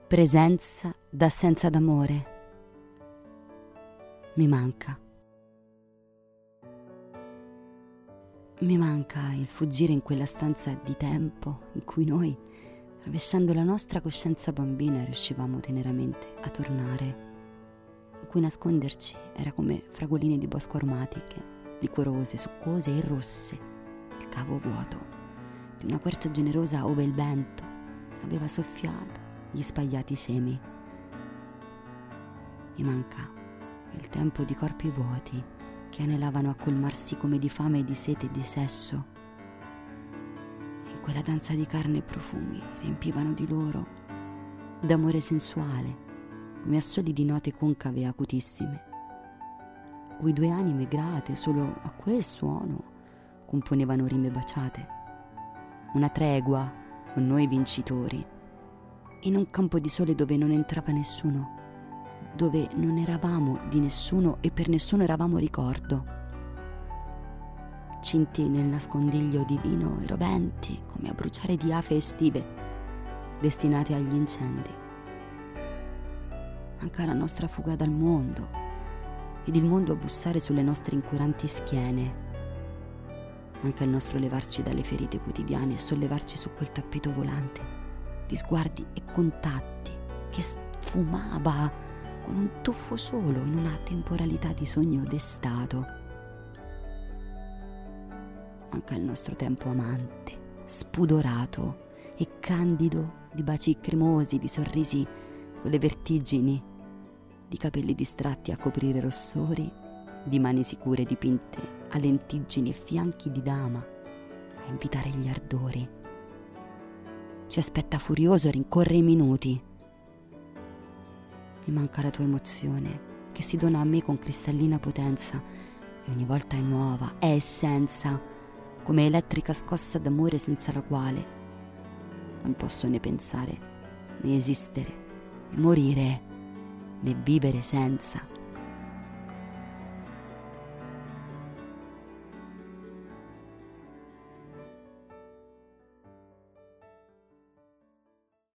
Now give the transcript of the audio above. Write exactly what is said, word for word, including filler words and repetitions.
presenza d'assenza d'amore. Mi manca. Mi manca il fuggire in quella stanza di tempo in cui noi, rovesciando la nostra coscienza bambina, riuscivamo teneramente a tornare, in cui nasconderci era come fragoline di bosco aromatiche, liquorose, succose e rosse, il cavo vuoto di una quercia generosa ove il vento aveva soffiato gli spagliati semi. Mi manca il tempo di corpi vuoti che anelavano a colmarsi come di fame e di sete e di sesso. In quella danza di carne e profumi riempivano di loro, d'amore sensuale, come assoli di note concave e acutissime, cui due anime grate solo a quel suono componevano rime baciate. Una tregua con noi vincitori, in un campo di sole dove non entrava nessuno, dove non eravamo di nessuno e per nessuno eravamo ricordo, cinti nel nascondiglio divino e roventi come a bruciare diafe estive destinate agli incendi. Manca la nostra fuga dal mondo ed il mondo a bussare sulle nostre incuranti schiene. Manca il nostro levarci dalle ferite quotidiane e sollevarci su quel tappeto volante di sguardi e contatti che sfumava con un tuffo solo in una temporalità di sogno destato. Manca il nostro tempo amante, spudorato e candido di baci cremosi, di sorrisi con le vertigini, di capelli distratti a coprire rossori, di mani sicure dipinte a lentiggini e fianchi di dama a invitare gli ardori. Ci aspetta furioso, rincorre i minuti. Mi manca la tua emozione, che si dona a me con cristallina potenza e ogni volta è nuova, è essenza, come elettrica scossa d'amore senza la quale non posso né pensare, né esistere, né morire, né vivere senza.